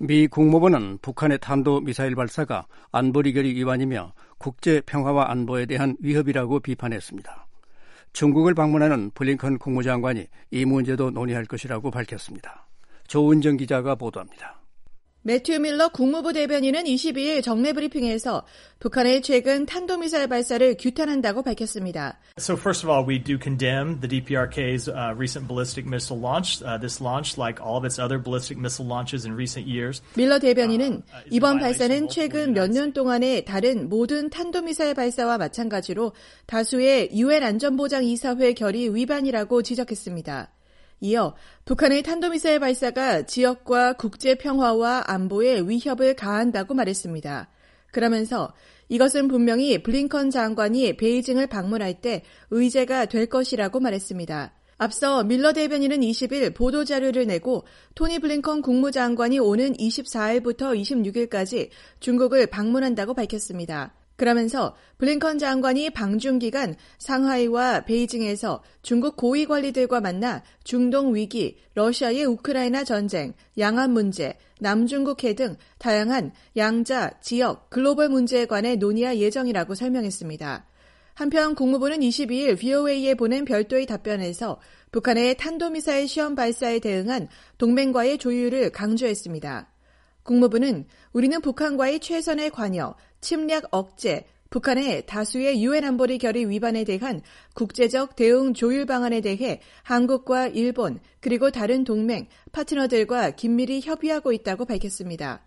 미 국무부는 북한의 탄도미사일 발사가 안보리결의 위반이며 국제평화와 안보에 대한 위협이라고 비판했습니다. 중국을 방문하는 블링컨 국무장관이 이 문제도 논의할 것이라고 밝혔습니다. 조은정 기자가 보도합니다. 매튜 밀러 국무부 대변인은 22일 정례 브리핑에서 북한의 최근 탄도미사일 발사를 규탄한다고 밝혔습니다. So first of all, we do condemn the DPRK's recent ballistic missile launch. This launch, like all of its other ballistic missile launches in recent years. 밀러 대변인은 이번 발사는 최근 몇 년 동안의 다른 모든 탄도미사일 발사와 마찬가지로 다수의 유엔 안전보장이사회 결의 위반이라고 지적했습니다. 이어 북한의 탄도미사일 발사가 지역과 국제 평화와 안보에 위협을 가한다고 말했습니다. 그러면서 이것은 분명히 블링컨 장관이 베이징을 방문할 때 의제가 될 것이라고 말했습니다. 앞서 밀러 대변인은 20일 보도자료를 내고 토니 블링컨 국무장관이 오는 24일부터 26일까지 중국을 방문한다고 밝혔습니다. 그러면서 블링컨 장관이 방중 기간 상하이와 베이징에서 중국 고위 관리들과 만나 중동 위기, 러시아의 우크라이나 전쟁, 양안 문제, 남중국해 등 다양한 양자, 지역, 글로벌 문제에 관해 논의할 예정이라고 설명했습니다. 한편 국무부는 22일 VOA에 보낸 별도의 답변에서 북한의 탄도미사일 시험 발사에 대응한 동맹과의 조율을 강조했습니다. 국무부는 우리는 북한과의 최선의 관여, 침략 억제, 북한의 다수의 유엔 안보리 결의 위반에 대한 국제적 대응 조율 방안에 대해 한국과 일본 그리고 다른 동맹, 파트너들과 긴밀히 협의하고 있다고 밝혔습니다.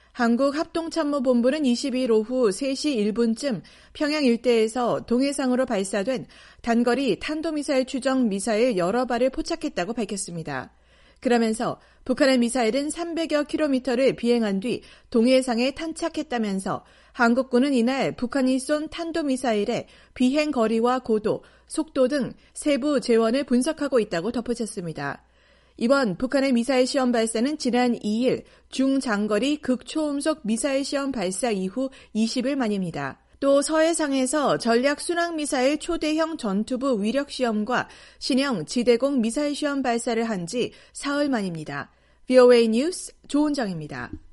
한국합동참모본부는 22일 오후 3시 1분쯤 평양 일대에서 동해상으로 발사된 단거리 탄도미사일 추정 미사일 여러 발을 포착했다고 밝혔습니다. 그러면서 북한의 미사일은 300여 킬로미터를 비행한 뒤 동해상에 탄착했다면서 한국군은 이날 북한이 쏜 탄도미사일의 비행 거리와 고도, 속도 등 세부 재원을 분석하고 있다고 덧붙였습니다. 이번 북한의 미사일 시험 발사는 지난 2일 중장거리 극초음속 미사일 시험 발사 이후 20일 만입니다. 또 서해상에서 전략 순항미사일 초대형 전투부 위력 시험과 신형 지대공 미사일 시험 발사를 한 지 사흘 만입니다. VOA 뉴스 조은정입니다.